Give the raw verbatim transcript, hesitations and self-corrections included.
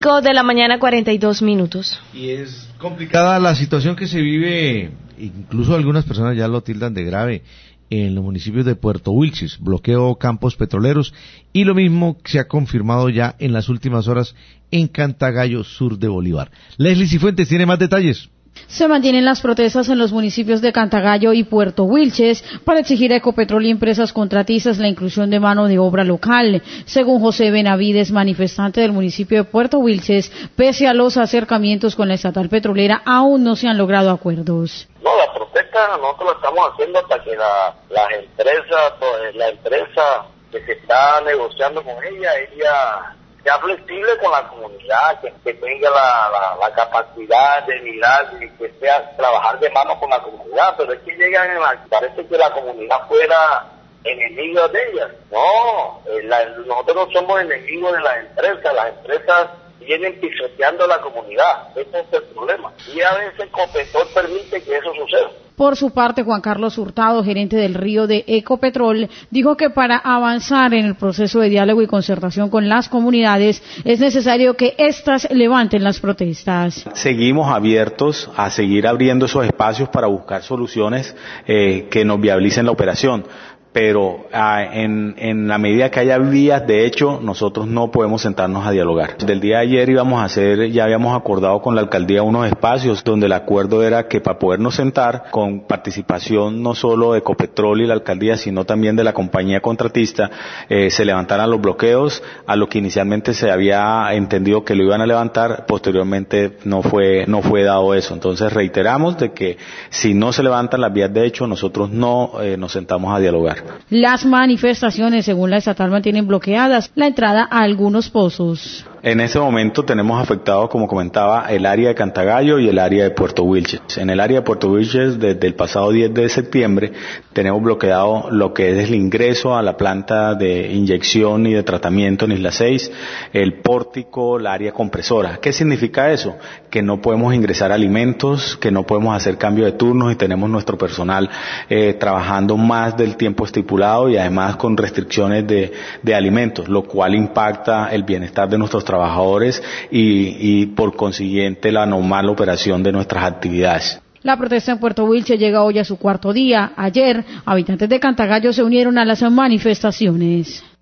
Cinco de la mañana, cuarenta y dos minutos. Y es complicada la situación que se vive, incluso algunas personas ya lo tildan de grave, en los municipios de Puerto Wilches, bloqueo campos petroleros, y lo mismo se ha confirmado ya en las últimas horas en Cantagallo, sur de Bolívar. Leslie Cifuentes tiene más detalles. Se mantienen las protestas en los municipios de Cantagallo y Puerto Wilches para exigir a Ecopetrol y empresas contratistas la inclusión de mano de obra local. Según José Benavides, manifestante del municipio de Puerto Wilches, pese a los acercamientos con la estatal petrolera, aún no se han logrado acuerdos. No, la protesta nosotros la estamos haciendo hasta que la, las empresas, pues, la empresa que se está negociando con ella, ella sea flexible con la comunidad, que, que tenga la, la, la capacidad de mirar y que sea trabajar de mano con la comunidad, pero es que llegan en la, parece que la comunidad fuera enemiga de ellas. No, eh, la, nosotros no somos enemigos de las empresas, las empresas vienen pisoteando la comunidad, ese es el problema, y a veces Ecopetrol permite que eso suceda. Por su parte, Juan Carlos Hurtado, gerente del Río de Ecopetrol, dijo que para avanzar en el proceso de diálogo y concertación con las comunidades es necesario que éstas levanten las protestas. Seguimos abiertos a seguir abriendo esos espacios para buscar soluciones eh, que nos viabilicen la operación. Pero ah, en, en la medida que haya vías de hecho, nosotros no podemos sentarnos a dialogar. Del día de ayer íbamos a hacer, ya habíamos acordado con la alcaldía unos espacios donde el acuerdo era que para podernos sentar con participación no solo de Ecopetrol y la alcaldía, sino también de la compañía contratista, eh, se levantaran los bloqueos a lo que inicialmente se había entendido que lo iban a levantar, posteriormente no fue, no fue dado eso. Entonces reiteramos de que si no se levantan las vías de hecho, nosotros no eh, nos sentamos a dialogar. Las manifestaciones, según la estatal, mantienen bloqueadas la entrada a algunos pozos. En este momento tenemos afectado, como comentaba, el área de Cantagallo y el área de Puerto Wilches. En el área de Puerto Wilches, desde el pasado diez de septiembre, tenemos bloqueado lo que es el ingreso a la planta de inyección y de tratamiento en Isla seis, el pórtico, la área compresora. ¿Qué significa eso? Que no podemos ingresar alimentos, que no podemos hacer cambio de turnos y tenemos nuestro personal eh, trabajando más del tiempo estipulado y además con restricciones de, de alimentos, lo cual impacta el bienestar de nuestros trabajadores trabajadores y, y por consiguiente la normal operación de nuestras actividades. La protesta en Puerto Wilches llega hoy a su cuarto día. Ayer, habitantes de Cantagallo se unieron a las manifestaciones.